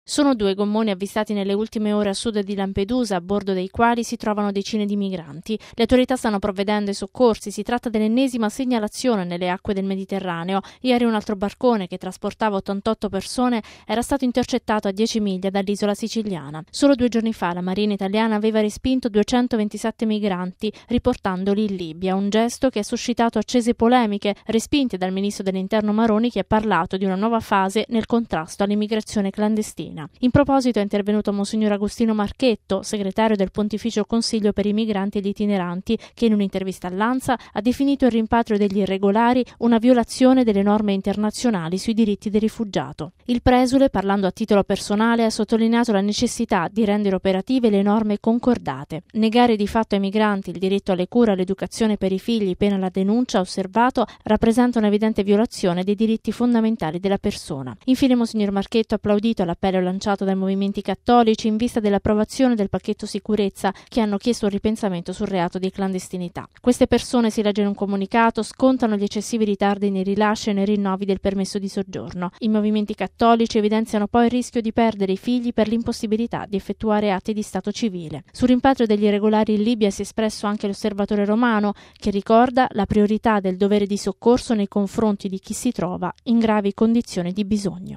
Sono 2 gommoni avvistati nelle ultime ore a sud di Lampedusa, a bordo dei quali si trovano decine di migranti. Le autorità stanno provvedendo ai soccorsi, si tratta dell'ennesima segnalazione nelle acque del Mediterraneo. Ieri un altro barcone che trasportava 88 persone era stato intercettato a 10 miglia dall'isola siciliana. Solo 2 giorni fa la Marina italiana aveva respinto 227 migranti, riportandoli in Libia, un gesto che ha suscitato accese polemiche, respinte dal ministro dell'Interno Maroni, che ha parlato di una nuova fase nel contrasto all'immigrazione clandestina. In proposito è intervenuto Monsignor Agostino Marchetto, segretario del Pontificio Consiglio per i migranti e gli itineranti, che in un'intervista all'ANSA ha definito il rimpatrio degli irregolari una violazione delle norme internazionali sui diritti del rifugiato. Il presule, parlando a titolo personale, ha sottolineato la necessità di rendere operative le norme concordate. Negare di fatto ai migranti il diritto alle cure e all'educazione per i figli, pena la denuncia, ha osservato, rappresenta un'evidente violazione dei diritti fondamentali della persona. Infine Monsignor Marchetto ha applaudito l'appello lanciato dai movimenti cattolici in vista dell'approvazione del pacchetto sicurezza, che hanno chiesto un ripensamento sul reato di clandestinità. Queste persone, si legge in un comunicato, scontano gli eccessivi ritardi nei rilasci e nei rinnovi del permesso di soggiorno. I movimenti cattolici evidenziano poi il rischio di perdere i figli per l'impossibilità di effettuare atti di stato civile. Sul rimpatrio degli irregolari in Libia si è espresso anche l'Osservatore Romano, che ricorda la priorità del dovere di soccorso nei confronti di chi si trova in gravi condizioni di bisogno.